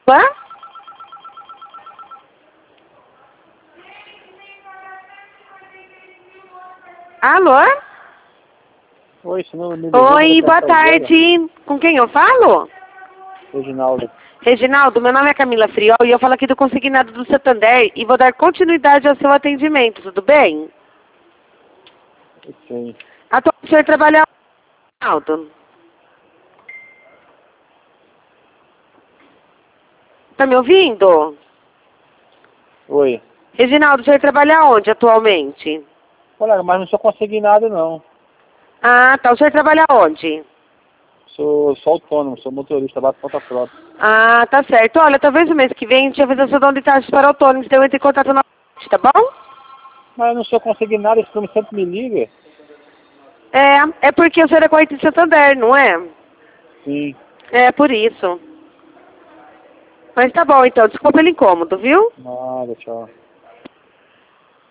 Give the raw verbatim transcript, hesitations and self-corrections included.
Hã? Alô? Oi, senão me ligou, Oi, mas boa tá agora. tarde. Com quem eu falo? Reginaldo. Reginaldo, meu nome é Camila Friol e eu falo aqui do Consignado do Santander e vou dar continuidade ao seu atendimento, tudo bem? Sim. Atualmente o senhor trabalha Reginaldo? Tá me ouvindo? Oi. Reginaldo, o senhor trabalha onde atualmente? Olha, mas não sou consignado, não. Ah, tá. O senhor trabalha onde? Sou só autônomo, sou motorista, bato ponta própria. Ah, tá certo. Olha, talvez no mês que vem a gente vai fazer a sua de taxas para autônomos, então eu entro em contato novamente, tá bom? Mas eu não sou consignado, esse filme sempre me liga. É, é porque o senhor é corrente de Santander, não é? Sim. É, por isso. Mas tá bom, então. Desculpa pelo incômodo, viu? Nada, tchau.